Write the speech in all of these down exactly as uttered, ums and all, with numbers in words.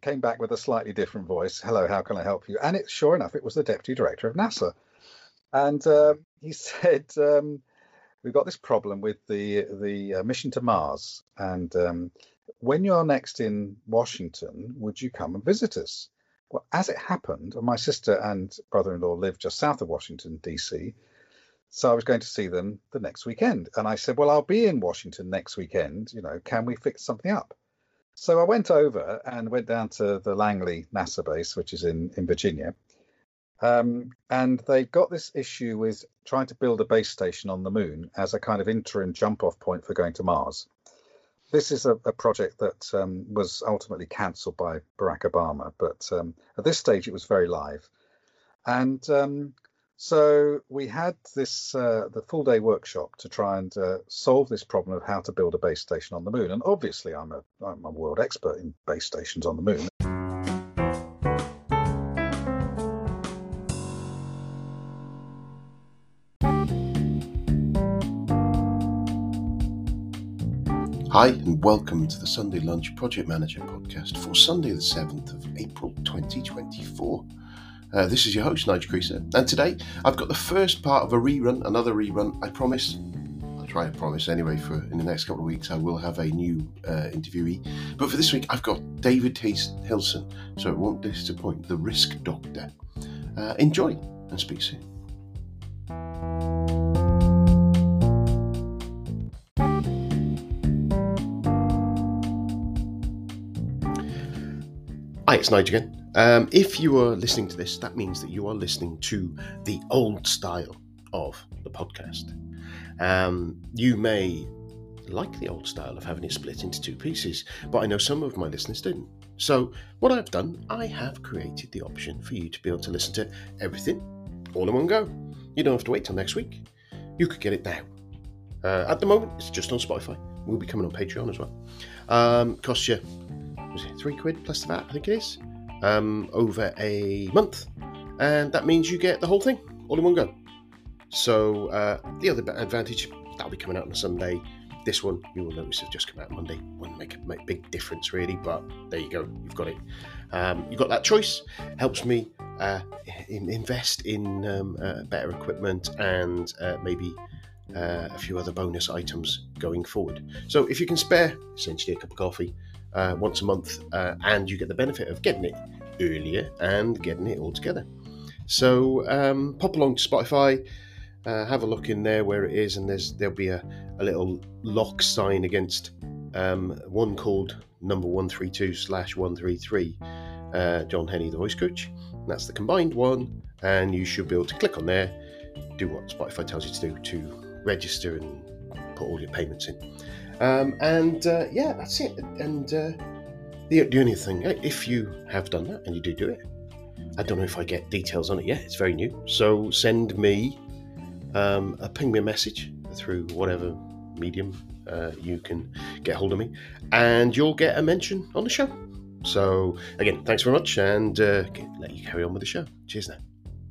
came back with a slightly different voice. Hello, how can I help you? And it, sure enough, it was the deputy director of NASA. And uh, he said, um, we've got this problem with the the uh, mission to Mars. And um, when you're next in Washington, would you come and visit us? Well, as it happened, my sister and brother-in-law live just south of Washington, D C. So I was going to see them the next weekend. And I said, well, I'll be in Washington next weekend. You know, can we fix something up? So I went over and went down to the Langley NASA base, which is in, in Virginia. Um, and they got this issue with trying to build a base station on the moon as a kind of interim jump-off point for going to Mars. This is a, a project that um, was ultimately cancelled by Barack Obama, but um, at this stage it was very live. And um, so we had this uh, the full day workshop to try and uh, solve this problem of how to build a base station on the moon. And obviously, I'm a I'm a world expert in base stations on the moon. Hi and welcome to the Sunday Lunch Project Manager podcast for Sunday the seventh of April twenty twenty-four. Uh, this is your host, Nigel Creaser, and today I've got the first part of a rerun, another rerun. I promise, I'll try to promise anyway, for in the next couple of weeks I will have a new uh, interviewee. But for this week I've got David Hilson, so it won't disappoint, the Risk Doctor. Uh, enjoy and speak soon. Hi, it's Nigel again. Um, if you are listening to this, that means that you are listening to the old style of the podcast. Um, you may like the old style of having it split into two pieces, but I know some of my listeners didn't. So what I've done, I have created the option for you to be able to listen to everything all in one go. You don't have to wait till next week. You could get it now. Uh, at the moment, it's just on Spotify. We'll be coming on Patreon as well. Um, costs you, was it three quid plus that, I think it is, um, over a month. And that means you get the whole thing all in one go. So uh, the other advantage, that'll be coming out on a Sunday. This one, you will notice, has just come out Monday. Wouldn't make a make big difference really, but there you go. You've got it. Um, you've got that choice. Helps me uh, in, invest in um, uh, better equipment and uh, maybe uh, a few other bonus items going forward. So if you can spare essentially a cup of coffee uh, once a month, uh, and you get the benefit of getting it earlier and getting it all together. So um, pop along to Spotify. Uh, have a look in there where it is, and there's there'll be a, a little lock sign against um, one called number one three two slash one three three, uh, John Henney, the voice coach. And that's the combined one, and you should be able to click on there, do what Spotify tells you to do to register and put all your payments in. Um, and uh, yeah, that's it. And uh, the, the only thing, if you have done that and you do do it, I don't know if I get details on it yet. It's very new, so send me. Um, uh, ping me a message through whatever medium uh, you can get hold of me, and you'll get a mention on the show. So again, thanks very much, and uh, let you carry on with the show. Cheers now.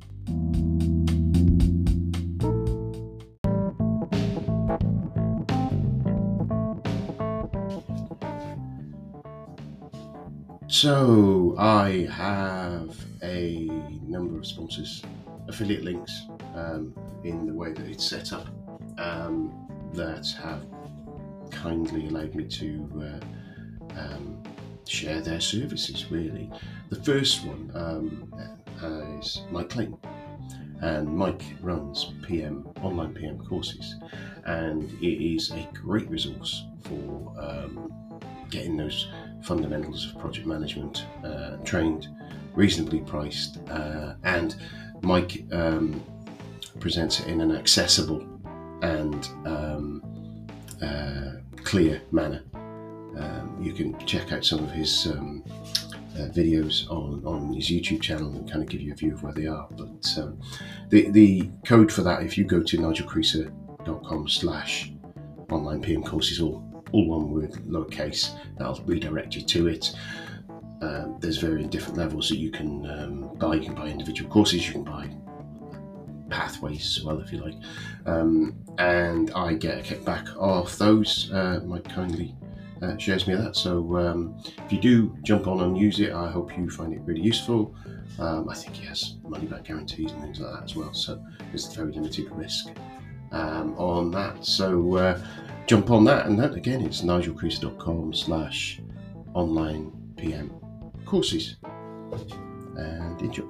So I have a number of sponsors, affiliate links, um, in the way that it's set up, um, that have kindly allowed me to uh, um, share their services, really. The first one um, is Mike Lane, and Mike runs P M online P M courses, and it is a great resource for um, getting those fundamentals of project management uh, trained, reasonably priced, uh, and Mike um, presents it in an accessible and um, uh, clear manner. Um, you can check out some of his um, uh, videos on, on his YouTube channel and kind of give you a view of where they are. But um, the the code for that, if you go to nigelcreaser.com slash online PM courses, all, all one word, lowercase, that'll redirect you to it. Um, there's very different levels that you can um, buy. You can buy individual courses, you can buy pathways as well, if you like. Um, and I get a kickback off those. Uh, Mike kindly uh, shares me that. So um, if you do jump on and use it, I hope you find it really useful. Um, I think he has money back guarantees and things like that as well. So there's very limited risk um, on that. So uh, jump on that, and that again, it's nigelcreaser.com slash online PM courses. And enjoy.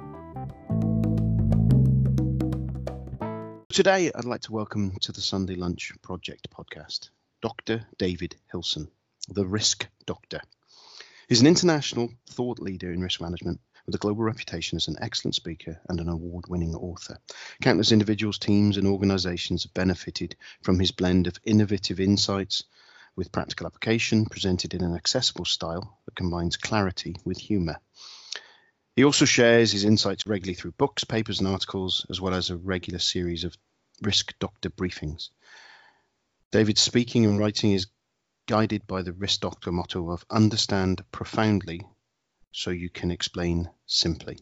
Today, I'd like to welcome to the Sunday Lunch Project podcast, Doctor David Hilson, the Risk Doctor. He's an international thought leader in risk management with a global reputation as an excellent speaker and an award-winning author. Countless individuals, teams, and organizations have benefited from his blend of innovative insights with practical application presented in an accessible style that combines clarity with humor. He also shares his insights regularly through books, papers, and articles, as well as a regular series of Risk Doctor briefings. David's speaking and writing is guided by the Risk Doctor motto of understand profoundly so you can explain simply.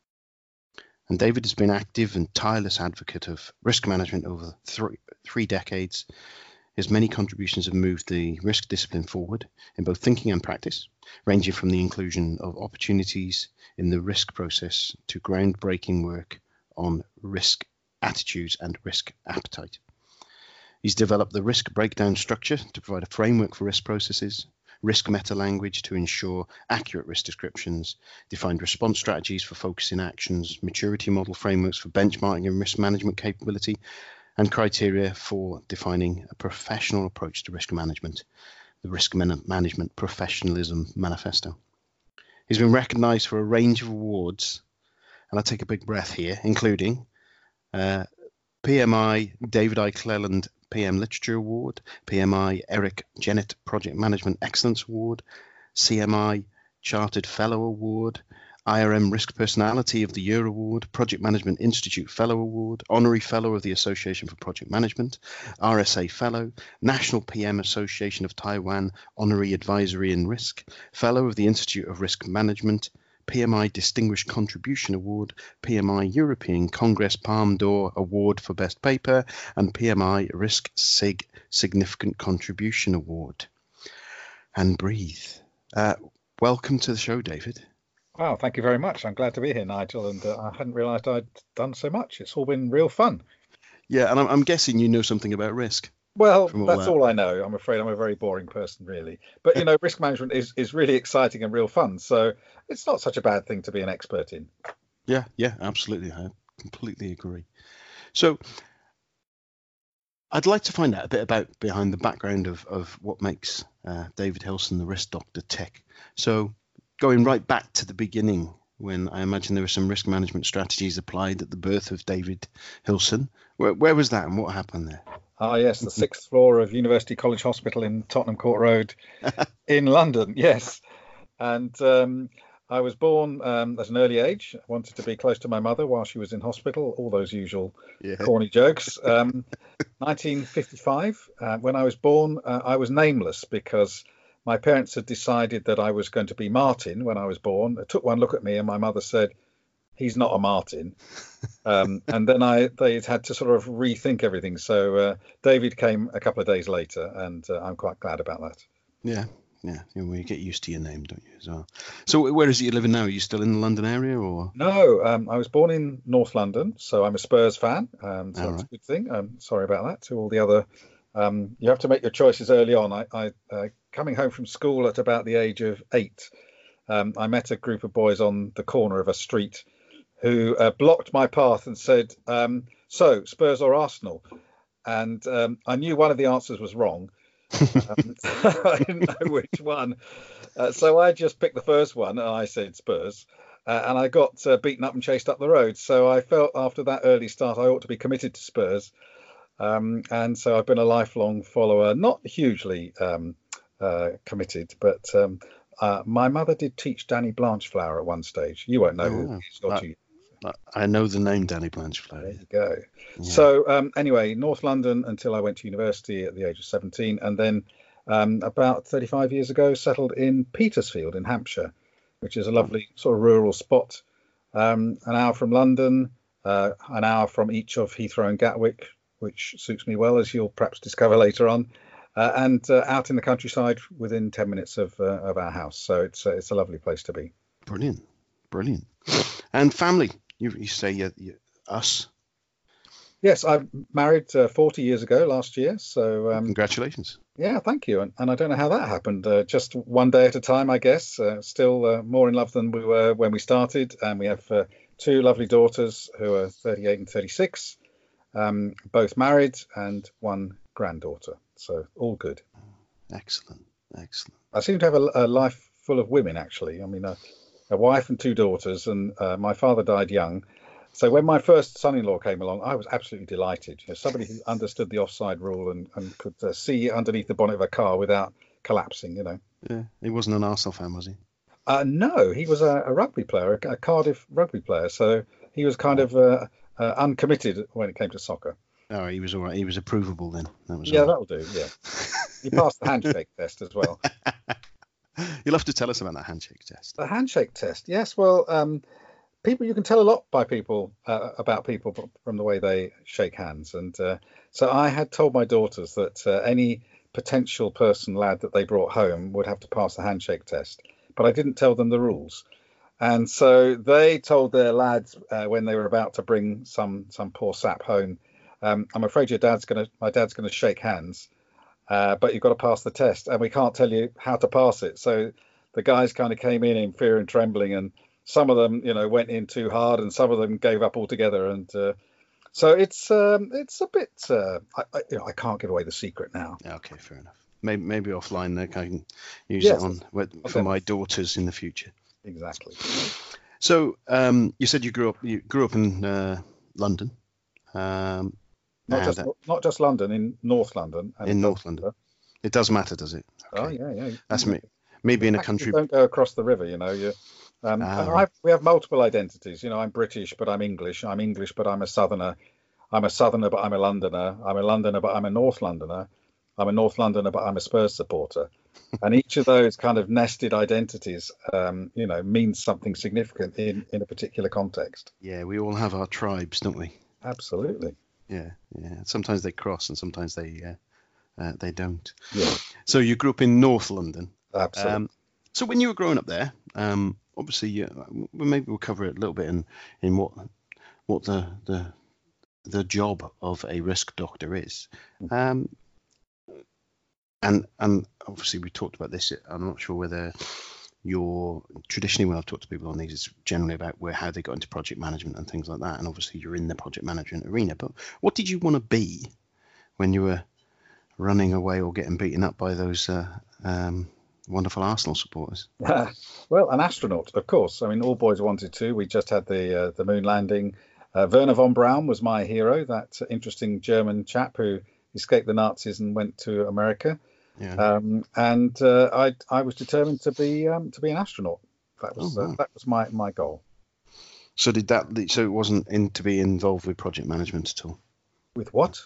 And David has been active and tireless advocate of risk management over three, three decades. His many contributions have moved the risk discipline forward in both thinking and practice, ranging from the inclusion of opportunities in the risk process to groundbreaking work on risk attitudes and risk appetite. He's developed the risk breakdown structure to provide a framework for risk processes, risk meta language to ensure accurate risk descriptions, defined response strategies for focusing actions, maturity model frameworks for benchmarking and risk management capability, and criteria for defining a professional approach to risk management, the Risk Man- Management Professionalism Manifesto. He's been recognized for a range of awards, and I take a big breath here, including uh, P M I David I. Cleland P M Literature Award, P M I Eric Jennett Project Management Excellence Award, C M I Chartered Fellow Award, I R M Risk Personality of the Year Award, Project Management Institute Fellow Award, Honorary Fellow of the Association for Project Management, R S A Fellow, National P M Association of Taiwan Honorary Advisory in Risk, Fellow of the Institute of Risk Management, P M I Distinguished Contribution Award, P M I European Congress Palme d'Or Award for Best Paper, and P M I Risk Sig Significant Contribution Award. And breathe. Uh, welcome to the show, David. Wow, thank you very much. I'm glad to be here, Nigel, and uh, I hadn't realised I'd done so much. It's all been real fun. Yeah, and I'm, I'm guessing you know something about risk. Well, all that's that. all I know. I'm afraid I'm a very boring person, really. But, you know, risk management is, is really exciting and real fun. So it's not such a bad thing to be an expert in. Yeah, yeah, absolutely. I completely agree. So I'd like to find out a bit about behind the background of, of what makes uh, David Hilson, the Risk Doctor, tick. So going right back to the beginning, when I imagine there were some risk management strategies applied at the birth of David Hilson. Where, where was that and what happened there? Ah, yes, the sixth floor of University College Hospital in Tottenham Court Road in London, yes. And um, I was born um, at an early age. I wanted to be close to my mother while she was in hospital, all those usual yeah. corny jokes. Um, nineteen fifty-five, uh, when I was born, uh, I was nameless because my parents had decided that I was going to be Martin when I was born. They took one look at me and my mother said, he's not a Martin. Um, and then I they had to sort of rethink everything. So uh, David came a couple of days later, and uh, I'm quite glad about that. Yeah, yeah. Well, you get used to your name, don't you, as well? So where is it you living now? Are you still in the London area, or? No, um, I was born in North London, so I'm a Spurs fan. Um, so all that's right. a good thing. Um, sorry about that to all the other. Um, you have to make your choices early on. I, I uh, coming home from school at about the age of eight, um, I met a group of boys on the corner of a street who uh, blocked my path and said, um, so Spurs or Arsenal? And um, I knew one of the answers was wrong. Um, I didn't know which one. Uh, so I just picked the first one and I said Spurs. Uh, and I got uh, beaten up and chased up the road. So I felt after that early start, I ought to be committed to Spurs. Um, and so I've been a lifelong follower, not hugely um, uh, committed, but um, uh, my mother did teach Danny Blanchflower at one stage. You won't know oh, who he is. I know the name Danny Blanchflower. There you go. Yeah. So um, anyway, North London until I went to university at the age of seventeen. And then um, about thirty-five years ago, settled in Petersfield in Hampshire, which is a lovely sort of rural spot. Um, an hour from London, uh, an hour from each of Heathrow and Gatwick, which suits me well, as you'll perhaps discover later on. uh, and uh, out in the countryside within ten minutes of uh, of our house. So it's uh, it's a lovely place to be. Brilliant, brilliant. And family, you, you say you, you, us. Yes, I married uh, forty years ago last year. So um, congratulations. Yeah, thank you. And, and I don't know how that happened. Uh, just one day at a time, I guess. Uh, still uh, more in love than we were when we started. And we have uh, two lovely daughters who are thirty-eight and thirty-six, um, both married, and one granddaughter. So all good. Excellent, excellent. I seem to have a, a life full of women, actually. I mean, a, a wife and two daughters, and uh, my father died young. So when my first son-in-law came along, I was absolutely delighted. You know, somebody who understood the offside rule and, and could uh, see underneath the bonnet of a car without collapsing, you know. Yeah, he wasn't an Arsenal fan, was he? Uh, no, he was a, a rugby player, a, a Cardiff rugby player. So he was kind of uh, uh, uncommitted when it came to soccer. Oh, he was all right. He was approvable then. That was yeah, all. That'll do, yeah. He passed the handshake test as well. You'll have to tell us about that handshake test. The handshake test, yes. Well, um, people, you can tell a lot by people uh, about people from the way they shake hands. And uh, so I had told my daughters that uh, any potential person, lad that they brought home would have to pass the handshake test. But I didn't tell them the rules. And so they told their lads uh, when they were about to bring some some poor sap home, um, I'm afraid your dad's gonna, my dad's gonna shake hands, uh, but you've got to pass the test, and we can't tell you how to pass it. So the guys kind of came in in fear and trembling, and some of them, you know, went in too hard, and some of them gave up altogether. And uh, so it's um, it's a bit. Uh, I, I, you know, I can't give away the secret now. Okay, fair enough. Maybe maybe offline, I can use yes, it on for my daughters in the future. Exactly. So um, you said you grew up you grew up in uh, London. Um, not just uh, not just London, in North London. And in North London. It does matter, does it? Okay. Oh yeah, yeah. That's me. Maybe in a country. Don't go across the river, you know. You. Um, ah, and I, we have multiple identities. You know, I'm British, but I'm English. I'm English, but I'm a Southerner. I'm a Southerner, but I'm a Londoner. I'm a Londoner, but I'm a North Londoner. I'm a North Londoner, but I'm a Spurs supporter. And each of those kind of nested identities, um, you know, means something significant in, in a particular context. Yeah, we all have our tribes, don't we? Absolutely. Yeah, yeah. Sometimes they cross, and sometimes they uh, uh, they don't. Yeah. So you grew up in North London. Absolutely. Um, so when you were growing up there, um, obviously, uh, maybe we'll cover it a little bit in in what what the the the job of a risk doctor is. Um, and and obviously we talked about this. I'm not sure whether you're traditionally, when I've talked to people on these, it's generally about where how they got into project management and things like that. And obviously you're in the project management arena. But what did you want to be when you were running away or getting beaten up by those uh, um, wonderful Arsenal supporters? Uh, well, an astronaut, of course. I mean, all boys wanted to. We just had the uh, the moon landing. Uh, Werner von Braun was my hero, that interesting German chap who escaped the Nazis and went to America. Yeah. Um, and uh, I I was determined to be um, to be an astronaut. That was oh, wow. uh, that was my, my goal. So did that? So it wasn't in to be involved with project management at all. With what?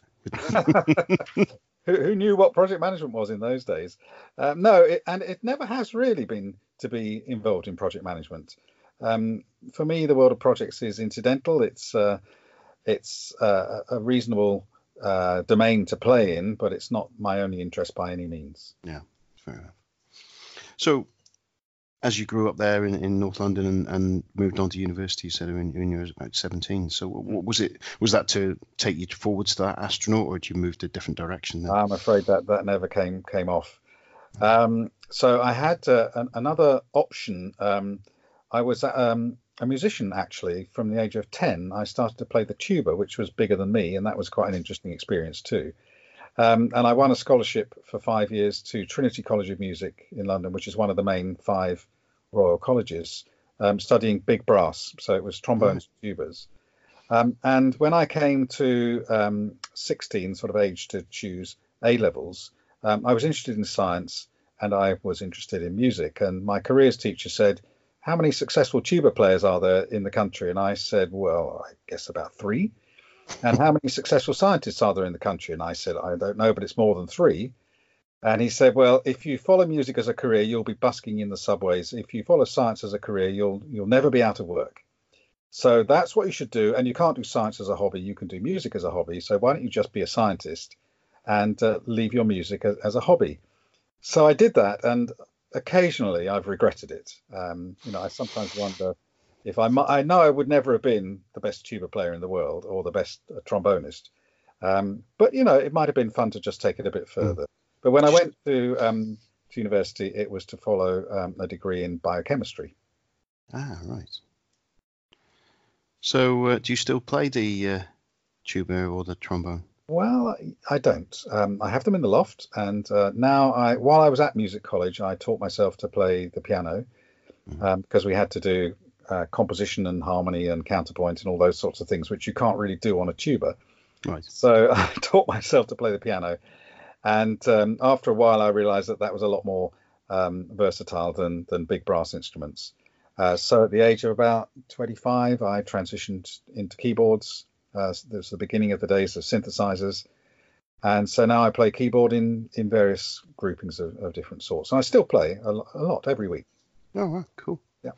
who, who knew what project management was in those days? Uh, no, it, and it never has really been to be involved in project management. Um, for me, the world of projects is incidental. It's uh, it's uh, a reasonable uh, domain to play in, but it's not my only interest by any means. Yeah, fair enough. So, as you grew up there in, in North London and, and moved on to university, you said when, when you were about seventeen. So, what was it? Was that to take you forwards to that astronaut, or did you move to a different direction then? I'm afraid that that never came came off. Um, so I had uh, an, another option. Um, I was um, a musician, actually, from the age of ten. I started to play the tuba, which was bigger than me, and that was quite an interesting experience too. Um, and I won a scholarship for five years to Trinity College of Music in London, which is one of the main five Royal Colleges, um, studying big brass. So it was trombones mm. and tubas. Um, and when I came to um, sixteen, sort of age to choose A-levels, um, I was interested in science and I was interested in music. And my careers teacher said, "How many successful tuba players are there in the country?" And I said, "Well, I guess about three." "And how many successful scientists are there in the country?" And I said, "I don't know, but it's more than three." And he said, "Well, if you follow music as a career, you'll be busking in the subways. If you follow science as a career, you'll you'll never be out of work. So that's what you should do. And you can't do science as a hobby. You can do music as a hobby. So why don't you just be a scientist? and uh, leave your music as, as a hobby. So I did that, and occasionally I've regretted it. Um, you know, I sometimes wonder if I mi- I know I would never have been the best tuba player in the world or the best uh, trombonist, um, but you know, it might have been fun to just take it a bit Mm. further. But when I went to um, to university, it was to follow um, a degree in biochemistry. Ah, right. So, uh, do you still play the uh, tuba or the trombone? Well, I I don't. Um, I have them in the loft, and uh, now I, while I was at music college, I taught myself to play the piano Mm. um, because we had to do uh, composition and harmony and counterpoint and all those sorts of things, which you can't really do on a tuba. Right. So I taught myself to play the piano, and um, after a while, I realized that that was a lot more um, versatile than than big brass instruments. Uh, so at the age of about twenty-five, I transitioned into keyboards. Uh, this was the beginning of the days of synthesizers, and so now I play keyboard in in various groupings of, of different sorts. And I still play a, lo- a lot every week. Oh, wow, cool. Yeah.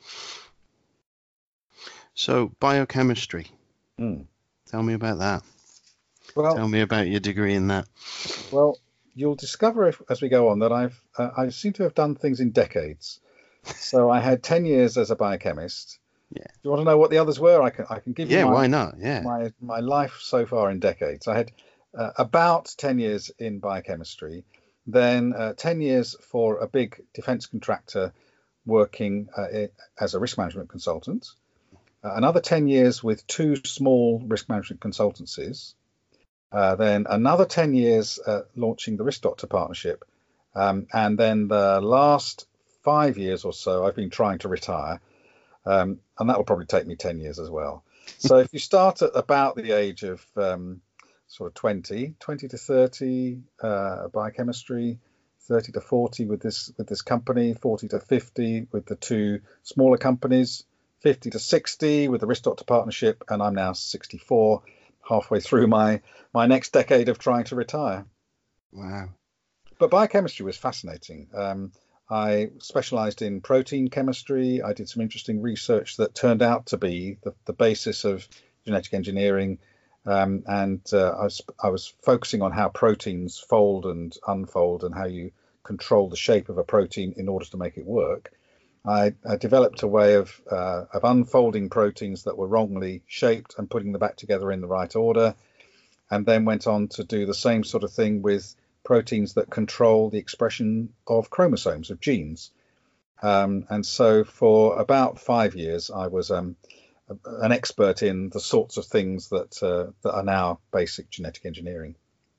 So, biochemistry. Mm. Tell me about that. Well, Tell me about your degree in that. well, you'll discover if, as we go on that I've uh, I seem to have done things in decades. So I had ten years as a biochemist. Yeah. Do you want to know what the others were? I can I can give you Yeah, my why not? Yeah. my my life so far in decades. I had uh, about ten years in biochemistry, then uh, ten years for a big defense contractor working uh, i- as a risk management consultant, uh, another ten years with two small risk management consultancies, uh, then another ten years uh, launching the Risk Doctor partnership, um, and then the last five years or so, I've been trying to retire, um, and that will probably take me ten years as well. So if you start at about the age of um, sort of twenty, twenty to thirty uh, biochemistry, thirty to forty with this with this company, forty to fifty with the two smaller companies, fifty to sixty with the Risk Doctor partnership, and I'm now sixty-four, halfway through my my next decade of trying to retire. Wow. But biochemistry was fascinating. Um, I specialized in protein chemistry. I did some interesting research that turned out to be the, the basis of genetic engineering. Um, and uh, I, was, I was focusing on how proteins fold and unfold and how you control the shape of a protein in order to make it work. I, I developed a way of, uh, of unfolding proteins that were wrongly shaped and putting them back together in the right order, and then went on to do the same sort of thing with proteins that control the expression of chromosomes, of genes. Um, and so for about five years, I was um, an expert in the sorts of things that uh, that are now basic genetic engineering.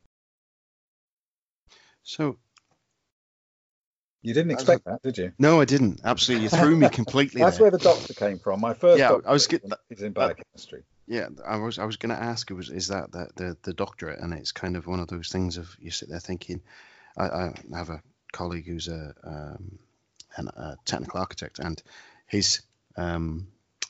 So, You didn't as expect a- that, did you? no, I didn't. Absolutely. You threw me completely That's there. where the doctor came from. My first Yeah, doctorate I was get- is in that- biochemistry. Yeah, I was I was going to ask, was is that, that the the doctorate, and it's kind of one of those things of you sit there thinking. I, I have a colleague who's a, um, an, a technical architect, and his um,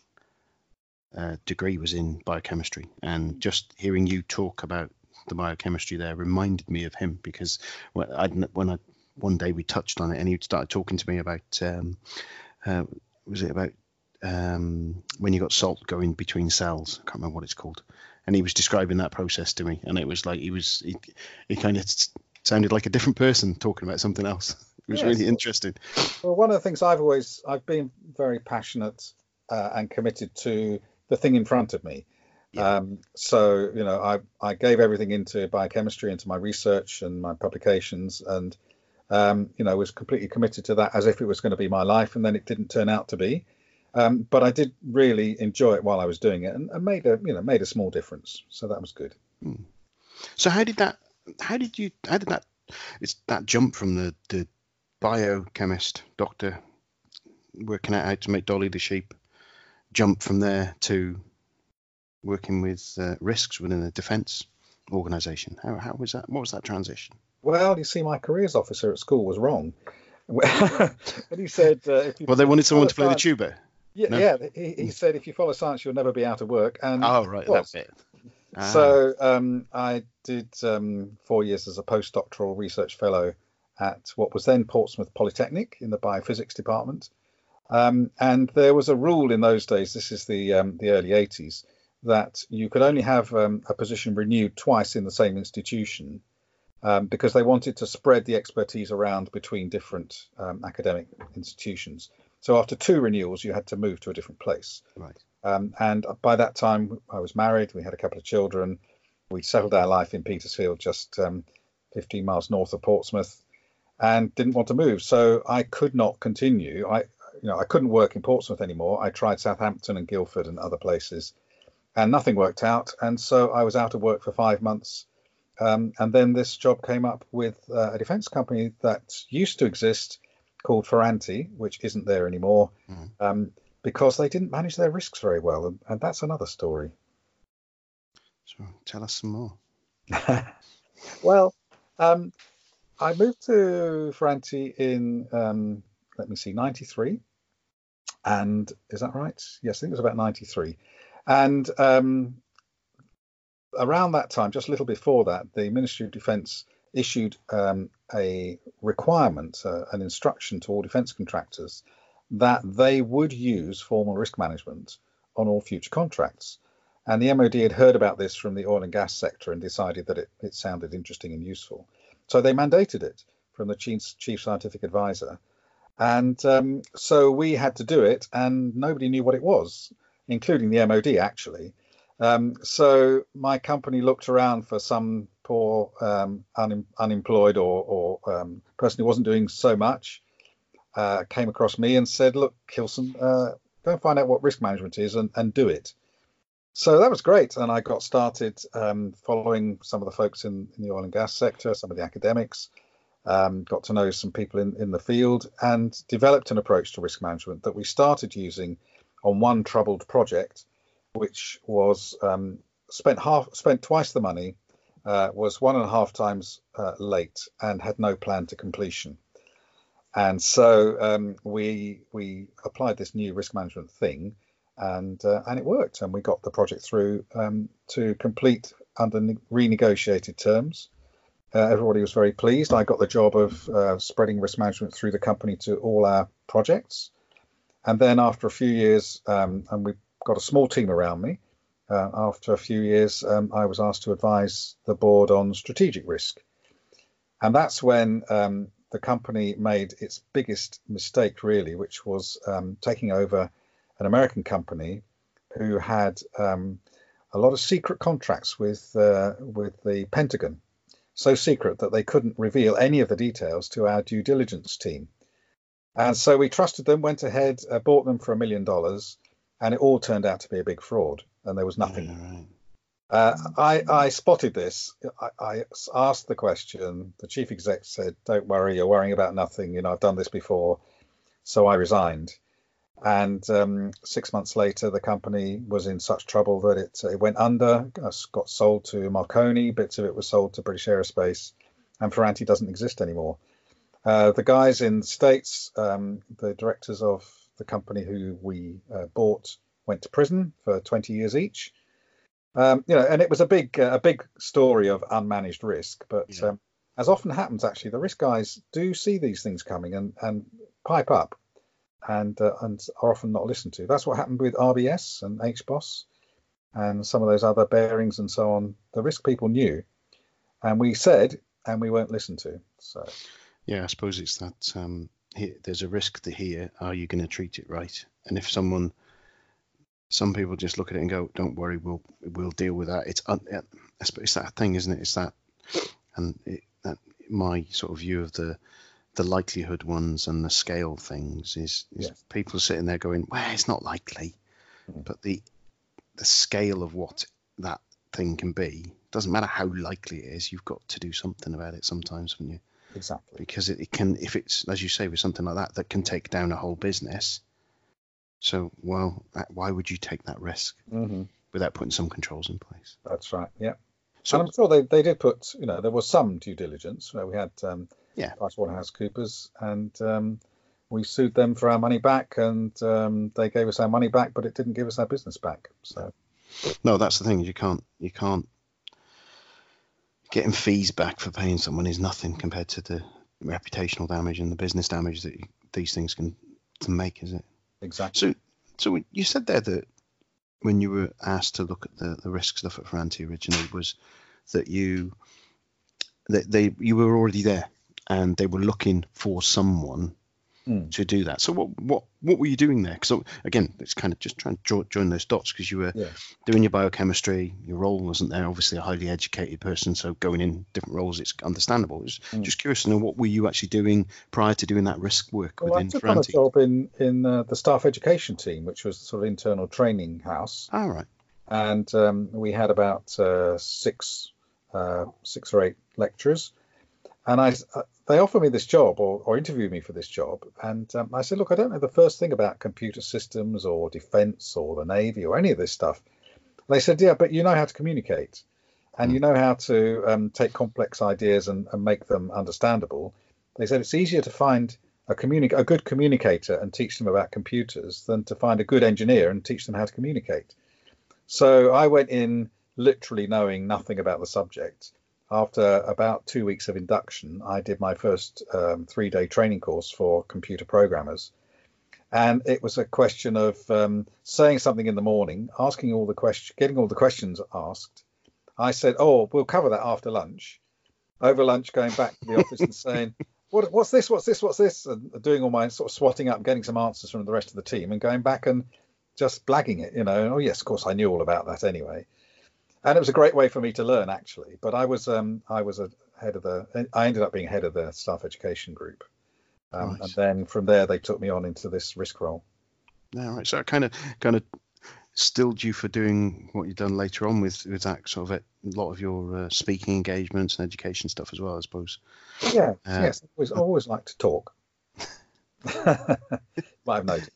uh, degree was in biochemistry. And just hearing you talk about the biochemistry there reminded me of him, because when I when I one day we touched on it, and he started talking to me about um, uh, was it about um, when you got salt going between cells? I can't remember what it's called. And he was describing that process to me, and it was like he was he, he kind of sounded like a different person talking about something else. It was Yes. really interesting. Well, one of the things I've always I've been very passionate uh, and committed to the thing in front of me. Yeah. Um, so you know, I I gave everything into biochemistry, into my research and my publications, and um, you know, was completely committed to that as if it was going to be my life, and then it didn't turn out to be. Um, but I did really enjoy it while I was doing it, and, and made a you know made a small difference. So that was good. Hmm. So how did that? How did you? How did that? It's that jump from the the biochemist doctor working out how to make Dolly the sheep, jump from there to working with uh, risks within a defence organisation. How how was that? What was that transition? Well, you see, my careers officer at school was wrong. And he said, uh, if you, Well, they if you wanted someone follow to play the science- tuba. Yeah, No? yeah. He, he said, if you follow science, you'll never be out of work. And Oh, right, it was. that bit. Ah. So um, I did um, four years as a postdoctoral research fellow at what was then Portsmouth Polytechnic in the biophysics department. Um, and there was a rule in those days, this is the um, the early eighties, that you could only have um, a position renewed twice in the same institution. um, because they wanted to spread the expertise around between different um, academic institutions. So after two renewals, you had to move to a different place. Right. Um, and by that time, I was married. We had a couple of children. We settled our life in Petersfield, just um, fifteen miles north of Portsmouth, and didn't want to move. So I could not continue. I, you know, I couldn't work in Portsmouth anymore. I tried Southampton and Guildford and other places, and nothing worked out. And so I was out of work for five months. Um, and then this job came up with uh, a defence company that used to exist called Ferranti, which isn't there anymore, mm. um, because they didn't manage their risks very well. And, and that's another story. So tell us some more. Well, um, I moved to Ferranti in, um, let me see, ninety-three. And is that right? Yes, I think it was about ninety-three. And um, around that time, just a little before that, the Ministry of Defence issued um, a requirement, uh, an instruction to all defence contractors that they would use formal risk management on all future contracts. And the M O D had heard about this from the oil and gas sector and decided that it, it sounded interesting and useful. So they mandated it from the chief, chief scientific advisor. And um, so we had to do it, and nobody knew what it was, including the M O D, actually. Um, so my company looked around for some poor um, un- unemployed or, or um, person who wasn't doing so much, uh, came across me and said, look, Kilson, uh, go and find out what risk management is and, and do it. So that was great. And I got started um, following some of the folks in, in the oil and gas sector, some of the academics, um, got to know some people in, in the field, and developed an approach to risk management that we started using on one troubled project, which was um, spent half, spent twice the money, uh, was one and a half times uh, late, and had no plan to completion. And so um, we we applied this new risk management thing, and uh, and it worked, and we got the project through um, to complete under ne- renegotiated terms. Uh, everybody was very pleased. I got the job of uh, spreading risk management through the company to all our projects, and then after a few years, um, and we got a small team around me. Uh, after a few years, um, I was asked to advise the board on strategic risk. And that's when um, the company made its biggest mistake, really, which was um, taking over an American company who had um, a lot of secret contracts with, uh, with the Pentagon. So secret that they couldn't reveal any of the details to our due diligence team. And so we trusted them, went ahead, uh, bought them for a million dollars. And it all turned out to be a big fraud, and there was nothing. Yeah, right. uh, I, I spotted this. I, I asked the question. The chief exec said, "Don't worry, you're worrying about nothing. You know, I've done this before." So I resigned. And um, six months later, the company was in such trouble that it, it went under, got sold to Marconi. Bits of it was sold to British Aerospace, and Ferranti doesn't exist anymore. Uh, the guys in the States, um, the directors of the company who we uh, bought, went to prison for twenty years each. Um, you know, and it was a big, uh, a big story of unmanaged risk. But yeah. um, as often happens, actually, the risk guys do see these things coming and, and pipe up, and uh, and are often not listened to. That's what happened with R B S and H B O S and some of those other bearings and so on. The risk people knew, and we said, and we weren't listened to. So yeah, I suppose it's that. Um... There's a risk to here. Are you going to treat it right? And if someone, some people just look at it and go, "Don't worry, we'll we'll deal with that." It's un, it's that thing, isn't it? It's that, and it, that my sort of view of the the likelihood ones and the scale things is, is yes. people sitting there going, "Well, it's not likely," mm-hmm. but the the scale of what that thing can be doesn't matter how likely it is. You've got to do something about it sometimes, haven't you? Exactly. Because it, it can, if it's, as you say, with something like that, that can take down a whole business. So, well, why would you take that risk mm-hmm. without putting some controls in place? That's right. Yeah. So and I'm sure they, they did put, you know, there was some due diligence. You know, we had um, yeah. PricewaterhouseCoopers, and um, we sued them for our money back, and um, they gave us our money back, but it didn't give us our business back. So, no, that's the thing. You can't, you can't. Getting fees back for paying someone is nothing compared to the reputational damage and the business damage that you, these things can to make, is it? Exactly. So, so you said there that when you were asked to look at the, the risk stuff at Ferranti originally was that you they, they you were already there, and they were looking for someone Mm. to do that. So what what what were you doing there? Because again, it's kind of just trying to jo- join those dots, because you were Yeah. doing your biochemistry, your role wasn't there, obviously a highly educated person, so going in different roles, it's understandable. It's Mm. just curious to know, what were you actually doing prior to doing that risk work Well, I within took on a Ferranti? job in in uh, the staff education team, which was the sort of internal training house, All right. and um, we had about uh, six uh, six or eight lecturers. And I, uh, they offered me this job, or, or interviewed me for this job. And um, I said, look, I don't know the first thing about computer systems or defense or the Navy or any of this stuff. They said, yeah, but you know how to communicate, and Hmm. you know how to um, take complex ideas and, and make them understandable. They said it's easier to find a, communi- a good communicator and teach them about computers than to find a good engineer and teach them how to communicate. So I went in literally knowing nothing about the subject. After about two weeks of induction, I did my first um, three-day training course for computer programmers. And it was a question of um, saying something in the morning, asking all the questions, getting all the questions asked. I said, oh, we'll cover that after lunch. Over lunch, going back to the office and saying, what, what's this, what's this, what's this? And doing all my sort of swatting up, getting some answers from the rest of the team, and going back and just blagging it, you know. Oh, yes, of course, I knew all about that anyway. And it was a great way for me to learn, actually. But I was um, I was a head of the I ended up being head of the staff education group, um, Right. and then from there they took me on into this risk role. Yeah, right. So it kind of kind of stilled you for doing what you've done later on with with that sort of a lot of your uh, speaking engagements and education stuff as well, I suppose. Yeah, Uh, yes, I always always like to talk. Might have noticed.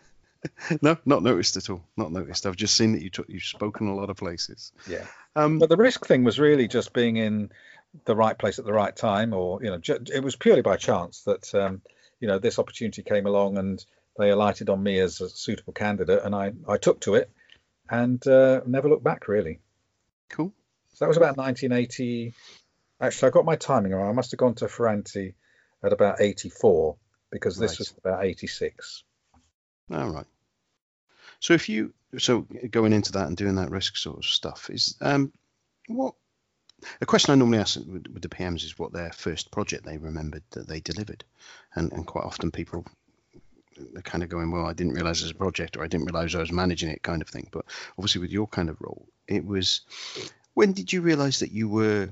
No, not noticed at all. Not noticed. I've just seen that you took, you've spoken a lot of places. Yeah, Um, but the risk thing was really just being in the right place at the right time, or you know, ju- it was purely by chance that um, you know this opportunity came along and they alighted on me as a suitable candidate, and I I took to it and uh, never looked back really. cool. So that was about nineteen eighty. Actually, I got my timing wrong. I must have gone to Ferranti at about eighty-four, because this Right. was about eighty-six. All right. So if you so going into that and doing that risk sort of stuff is um what the question I normally ask with, with the P Ms is what their first project they remembered that they delivered, and and quite often people are kind of going, well, I didn't realize it was a project, or I didn't realize I was managing it, kind of thing. But obviously with your kind of role, it was, when did you realize that you were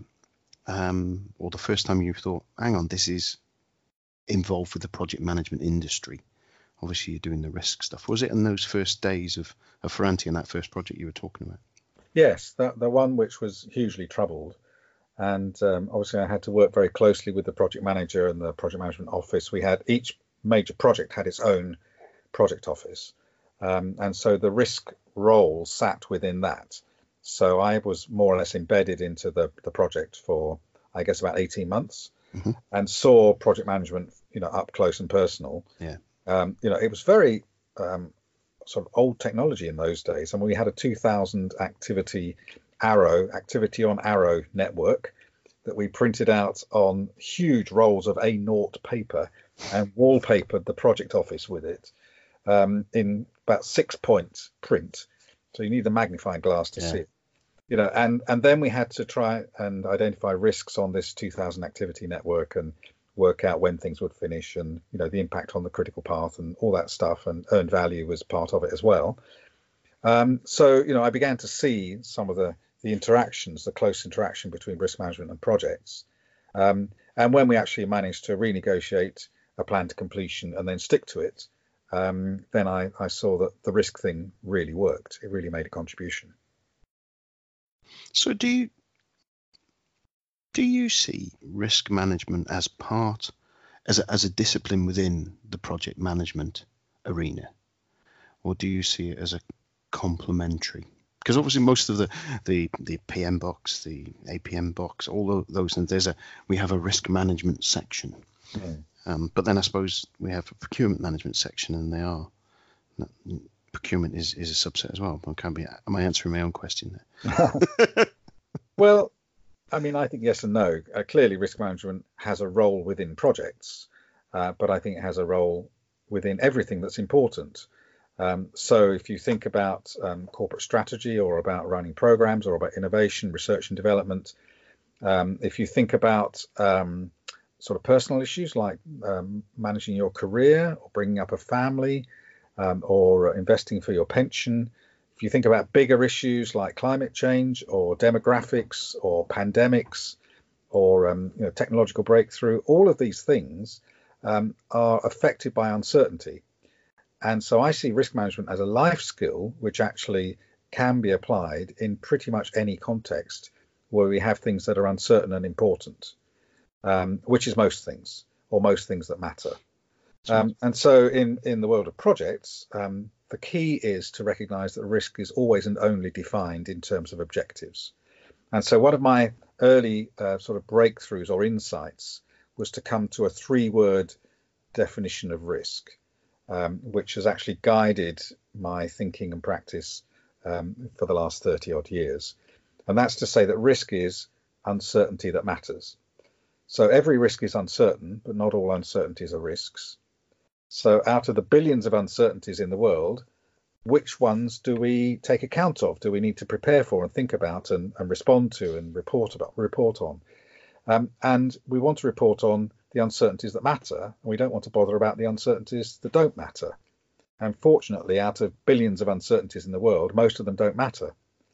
um or the first time you thought, hang on, this is involved with the project management industry? Obviously you're doing the risk stuff. Was it in those first days of, of Ferranti and that first project you were talking about? Yes, that the one which was hugely troubled. And um, obviously, I had to work very closely with the project manager and the project management office. We had each major project had its own project office. Um, and so the risk role sat within that. So I was more or less embedded into the, the project for, I guess, about eighteen months, Mm-hmm. and saw project management, you know, up close and personal. Yeah. Um, you know, it was very um, sort of old technology in those days. And we had a two thousand activity Arrow, activity on Arrow network that we printed out on huge rolls of A naught paper and wallpapered the project office with it um, in about six point print. So you need a magnifying glass to Yeah. see it. You know, and and then we had to try and identify risks on this two thousand activity network and work out when things would finish, and you know the impact on the critical path and all that stuff, and earned value was part of it as well. Um, so you know I began to see some of the the interactions, the close interaction between risk management and projects. Um, and when we actually managed to renegotiate a plan to completion and then stick to it, um, then I, I saw that the risk thing really worked. It really made a contribution. So do you do you see risk management as part as a, as a discipline within the project management arena, or do you see it as a complementary? Because obviously most of the, the the P M box, the A P M box, all of those things, there's a we have a risk management section, Mm. um, but then I suppose we have a procurement management section, and they are procurement is, is a subset as well. I can't be am I answering my own question there? Well, I mean, I think yes and no. Uh, clearly, risk management has a role within projects, uh, but I think it has a role within everything that's important. Um, so if you think about um, corporate strategy, or about running programs, or about innovation, research and development, Um, if you think about um, sort of personal issues like um, managing your career or bringing up a family, um, or investing for your pension, if you think about bigger issues like climate change or demographics or pandemics or um, you know, technological breakthrough, all of these things um, are affected by uncertainty. And so I see risk management as a life skill, which actually can be applied in pretty much any context where we have things that are uncertain and important, um, which is most things, or most things that matter. Um, and so in, in the world of projects, um, the key is to recognize that risk is always and only defined in terms of objectives. And so one of my early uh, sort of breakthroughs or insights was to come to a three-word definition of risk, um, which has actually guided my thinking and practice um, for the last thirty odd years. And that's to say that risk is uncertainty that matters. So every risk is uncertain, but not all uncertainties are risks. So out of the billions of uncertainties in the world, which ones do we take account of? Do we need to prepare for and think about and, and respond to and report about, report on? Um, and we want to report on the uncertainties that matter, and we don't want to bother about the uncertainties that don't matter. And fortunately, out of billions of uncertainties in the world, most of them don't matter.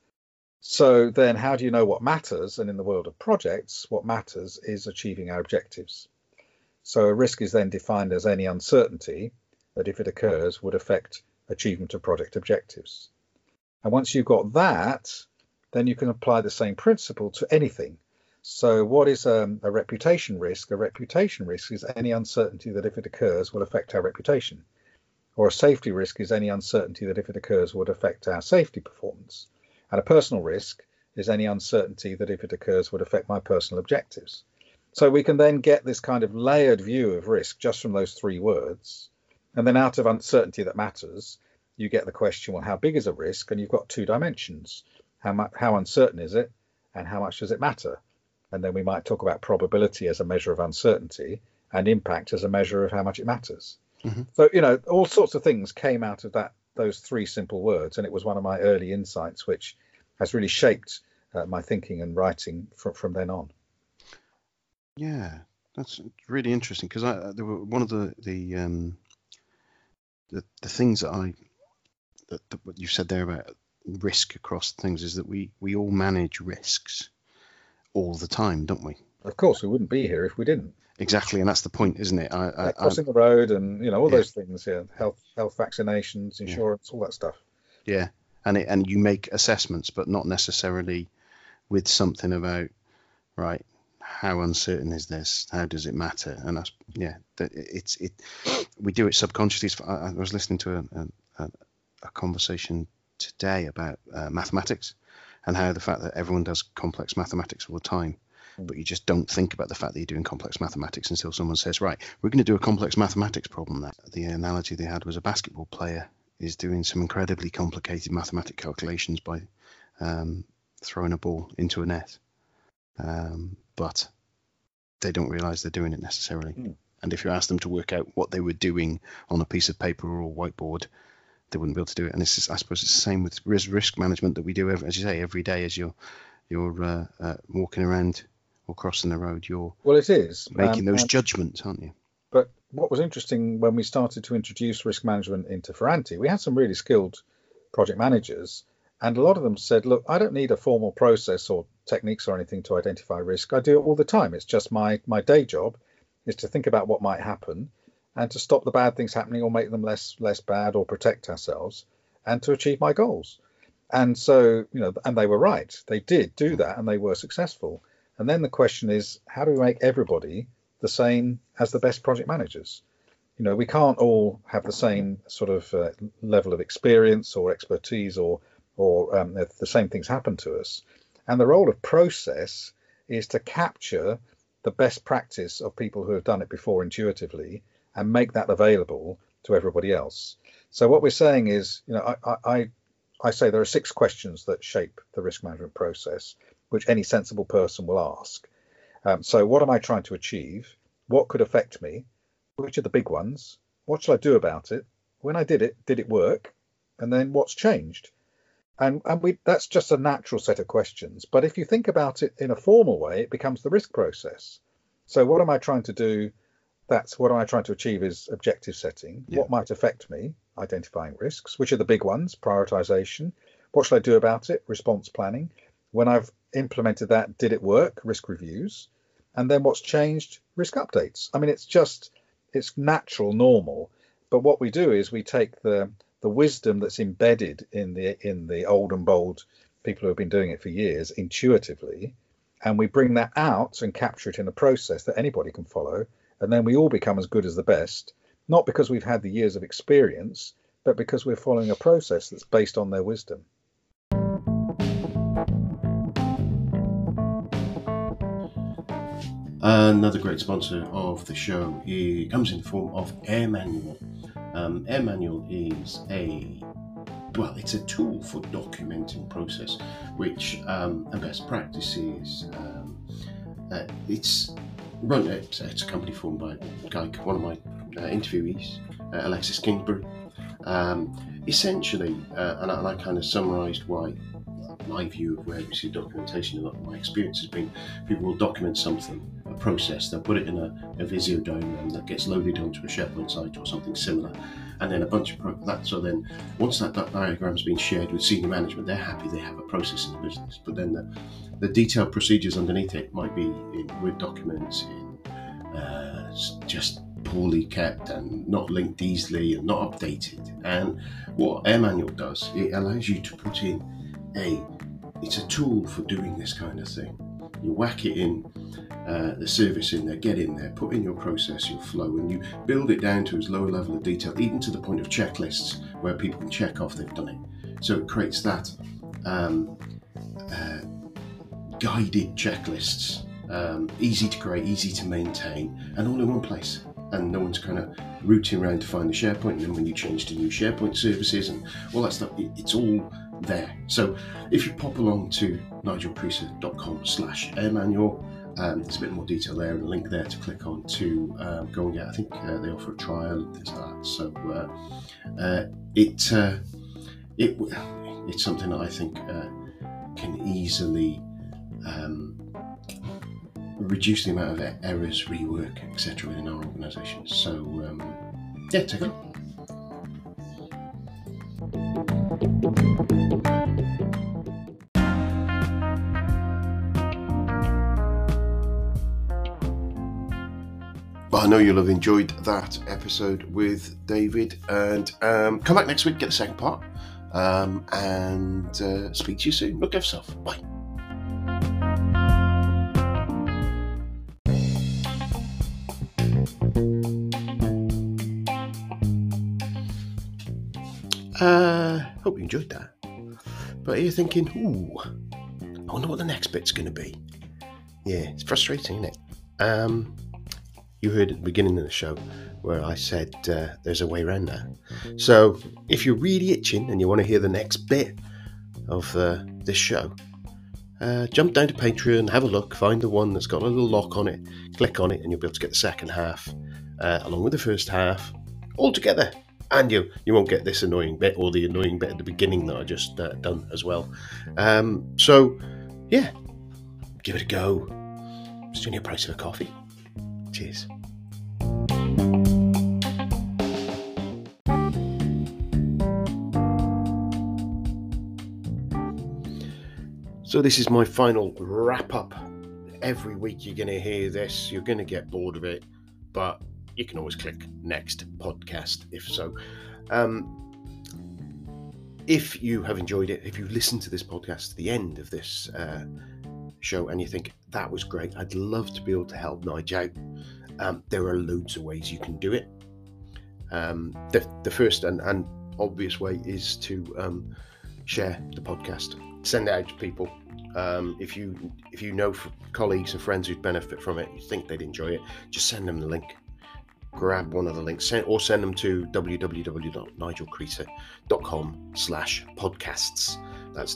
So then how do you know what matters? And in the world of projects, what matters is achieving our objectives. So a risk is then defined as any uncertainty that, if it occurs, would affect achievement of project objectives. And once you've got that, then you can apply the same principle to anything. So what is um, a reputation risk? A reputation risk is any uncertainty that, if it occurs, will affect our reputation. Or a safety risk is any uncertainty that, if it occurs, would affect our safety performance. And a personal risk is any uncertainty that, if it occurs, would affect my personal objectives. So we can then get this kind of layered view of risk just from those three words. And then out of uncertainty that matters, you get the question, well, how big is a risk? And you've got two dimensions. How much, how uncertain is it? And how much does it matter? And then we might talk about probability as a measure of uncertainty and impact as a measure of how much it matters. Mm-hmm. So, you know, all sorts of things came out of that, those three simple words. And it was one of my early insights, which has really shaped uh, my thinking and writing from, from then on. Yeah, that's really interesting, because I there were one of the the um, the, the things that I that, that what you said there about risk across things is that we we all manage risks all the time, don't we? Of course, we wouldn't be here if we didn't. Exactly, and that's the point, isn't it? I, I, yeah, crossing I, the road, and you know all yeah. those things. Yeah, health, health, vaccinations, insurance, yeah. all that stuff. Yeah, and it, and you make assessments, but not necessarily with something about right. How uncertain is this? How does it matter? And that's yeah, it's it. We do it subconsciously. I was listening to a a, a conversation today about uh, mathematics, and how the fact that everyone does complex mathematics all the time, but you just don't think about the fact that you're doing complex mathematics until someone says, right, we're going to do a complex mathematics problem. That the analogy they had was a basketball player is doing some incredibly complicated mathematic calculations by um, throwing a ball into a net. Um, but they don't realize they're doing it necessarily. Mm. And if you ask them to work out what they were doing on a piece of paper or a whiteboard, they wouldn't be able to do it. And it's just, I suppose it's the same with risk management that we do, every, as you say, every day as you're you're uh, uh, walking around or crossing the road. You're well, it is making um, those judgments, aren't you? But what was interesting when we started to introduce risk management into Ferranti, we had some really skilled project managers. And a lot of them said, look, I don't need a formal process or techniques or anything to identify risk. I do it all the time. It's just my my day job is to think about what might happen and to stop the bad things happening or make them less less bad or protect ourselves and to achieve my goals. And so, you know, and they were right. They did do that and they were successful. And then the question is, how do we make everybody the same as the best project managers? You know, we can't all have the same sort of uh, level of experience or expertise or or um, the same things happen to us. And the role of process is to capture the best practice of people who have done it before intuitively and make that available to everybody else. So what we're saying is, you know, I, I, I say there are six questions that shape the risk management process, which any sensible person will ask. Um, so what am I trying to achieve? What could affect me? Which are the big ones? What shall I do about it? When I did it, did it work? And then what's changed? And, and we that's just a natural set of questions. But if you think about it in a formal way, it becomes the risk process. So what am I trying to do? That's what am I trying to achieve is objective setting. Yeah. What might affect me? Identifying risks. Which are the big ones? Prioritization. What should I do about it? Response planning. When I've implemented that, did it work? Risk reviews. And then what's changed? Risk updates. I mean, it's just, it's natural, normal. But what we do is we take the the wisdom that's embedded in the in the old and bold people who have been doing it for years intuitively, and we bring that out and capture it in a process that anybody can follow. And then we all become as good as the best, not because we've had the years of experience, but because we're following a process that's based on their wisdom. Another great sponsor of the show it comes in the form of AirManual. Um, AirManual is a well, it's a tool for documenting process, which um, and best practices. Um, uh, it's run. It's, it's a company formed by guy, one of my uh, interviewees, uh, Alexis Kingsbury. Um, essentially, uh, and I, and I kind of summarised why. My view of where we see documentation, a lot of my experience has been people will document something, a process, they'll put it in a, a Visio diagram that gets loaded onto a SharePoint site or something similar, and then a bunch of pro- that. So then, once that, that diagram's been shared with senior management, they're happy they have a process in the business. But then the, the detailed procedures underneath it might be in Word documents, in uh, just poorly kept and not linked easily and not updated. And what AirManual does, it allows you to put in a it's a tool for doing this kind of thing. You whack it in, uh, the service in there, get in there, put in your process, your flow, and you build it down to as low a level of detail, even to the point of checklists where people can check off they've done it. So it creates that um, uh, guided checklists, um, easy to create, easy to maintain, and all in one place. And no one's kind of rooting around to find the SharePoint, and then when you change to new SharePoint services and all that stuff, it, it's all there. So if you pop along to nigelcreaser.com slash airmanual, um, there's a bit more detail there and a link there to click on to um, go and get. I think uh, they offer a trial and things like that. So uh, uh, it uh, it it's something that I think uh, can easily um, reduce the amount of errors, rework, et cetera within our organisation. So um, yeah, take a look. But I know you'll have enjoyed that episode with David, and um, come back next week, get the second part, um, and uh, speak to you soon. Look after yourself. Bye. Uh, hope you enjoyed that. But you're thinking, ooh, I wonder what the next bit's going to be. Yeah, it's frustrating, isn't it? Um, you heard at the beginning of the show where I said uh, there's a way around that. So if you're really itching and you want to hear the next bit of uh, this show, uh, jump down to Patreon, have a look, find the one that's got a little lock on it, click on it, and you'll be able to get the second half uh, along with the first half all together. And you you won't get this annoying bit or the annoying bit at the beginning that I just uh, done as well. Um, so, yeah, give it a go. It's only a price of a coffee. Cheers. So this is my final wrap up. Every week you're going to hear this. You're going to get bored of it, but you can always click next podcast if so. Um, if you have enjoyed it, if you listened to this podcast to the end of this uh, show and you think that was great, I'd love to be able to help Nige out. Um, there are loads of ways you can do it. Um, the, the first and, and obvious way is to um, share the podcast. Send it out to people. Um, if you if you know colleagues and friends who'd benefit from it, you think they'd enjoy it, just send them the link. Grab one of the links, send, or send them to www.nigelcreaser.com slash podcasts. That's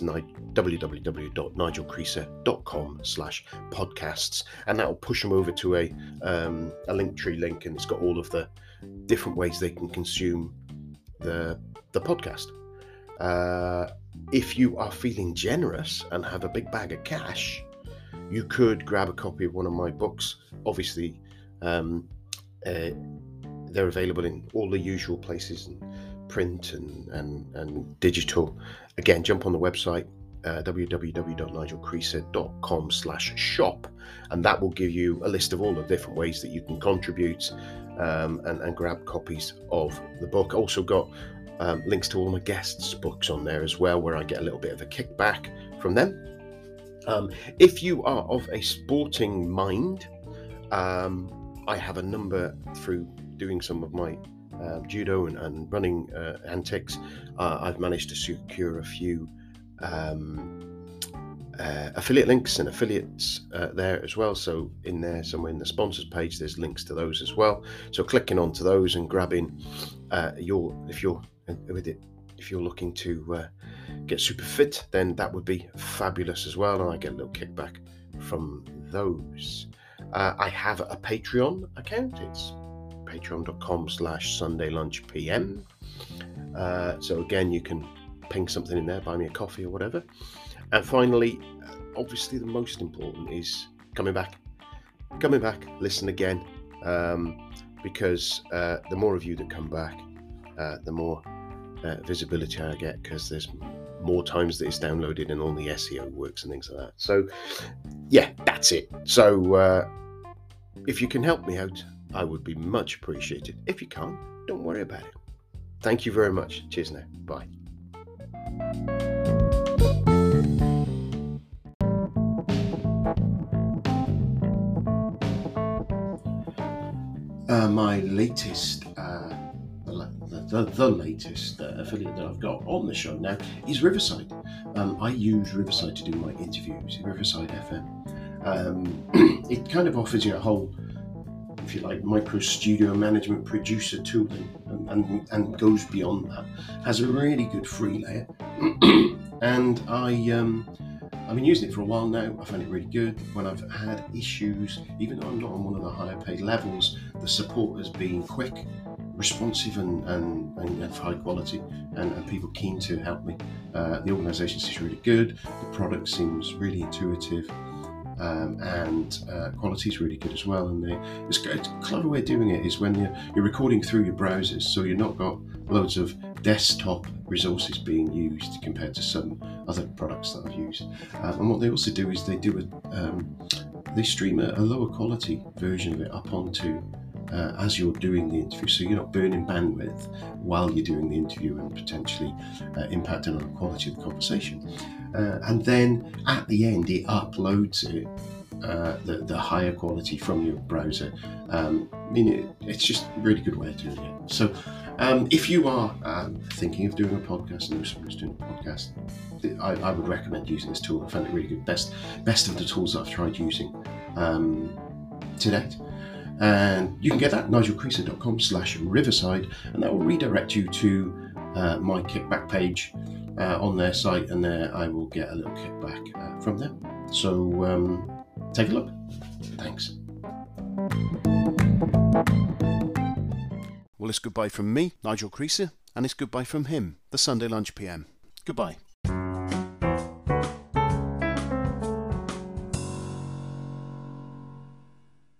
www.nigelcreaser.com slash podcasts, and that will push them over to a um, a Linktree link, and it's got all of the different ways they can consume the the podcast. Uh, if you are feeling generous and have a big bag of cash, you could grab a copy of one of my books. Obviously, um, uh, they're available in all the usual places, and print and, and, and digital. Again, jump on the website, uh, w w w dot nigel creaser dot com slash shop, and that will give you a list of all the different ways that you can contribute um, and, and grab copies of the book. Also got um, links to all my guests' books on there as well, where I get a little bit of a kickback from them. Um, if you are of a sporting mind, um, I have a number through doing some of my uh, judo and, and running uh, antics. Uh, I've managed to secure a few um, uh, affiliate links and affiliates uh, there as well. So in there, somewhere in the sponsors page, there's links to those as well. So clicking onto those and grabbing uh, your, if you're with it, if you're looking to uh, get super fit, then that would be fabulous as well, and I get a little kickback from those. Uh, I have a Patreon account. It's patreon.com slash Sunday Lunch PM. Uh, so again, you can ping something in there, buy me a coffee or whatever. And finally, obviously the most important is coming back, coming back, listen again, um, because uh, the more of you that come back, uh, the more uh, visibility I get, because there's more times that it's downloaded and all the S E O works and things like that. So yeah, that's it. So uh, if you can help me out, I would be much appreciated. If you can't, don't worry about it. Thank you very much. Cheers now. Bye. Uh, my latest, uh, the, the, the latest uh, affiliate that I've got on the show now is Riverside. Um, I use Riverside to do my interviews, Riverside F M. Um, it kind of offers you a whole, if you like, micro studio management producer tooling, and, and, and goes beyond that. Has a really good free layer, and I um, I've been using it for a while now. I find it really good. When I've had issues, even though I'm not on one of the higher paid levels, the support has been quick, responsive, and, and, and of high quality, and, and people keen to help me. Uh, the organisation seems really good. The product seems really intuitive. Um, and uh, quality is really good as well. And they, it's, it's a clever way of doing it is when you're, you're recording through your browsers, so you've not got loads of desktop resources being used compared to some other products that I've used. Uh, and what they also do is they do a, um, they stream a, a lower quality version of it up onto uh, as you're doing the interview, so you're not burning bandwidth while you're doing the interview and potentially uh, impacting on the quality of the conversation. Uh, and then at the end, it uploads it, uh, the, the higher quality from your browser. Um, I mean, it, it's just a really good way of doing it. So um, if you are um, thinking of doing a podcast, and know someone who's doing a podcast, I, I would recommend using this tool. I found it really good. Best, best of the tools that I've tried using um, to date. And you can get that at nigel creaser dot com slash riverside, and that will redirect you to uh, my kickback page uh, on their site, and there I will get a little kickback uh, from them. So um, take a look. Thanks. Well, it's goodbye from me, Nigel Creaser, and it's goodbye from him, the Sunday Lunch P M. Goodbye.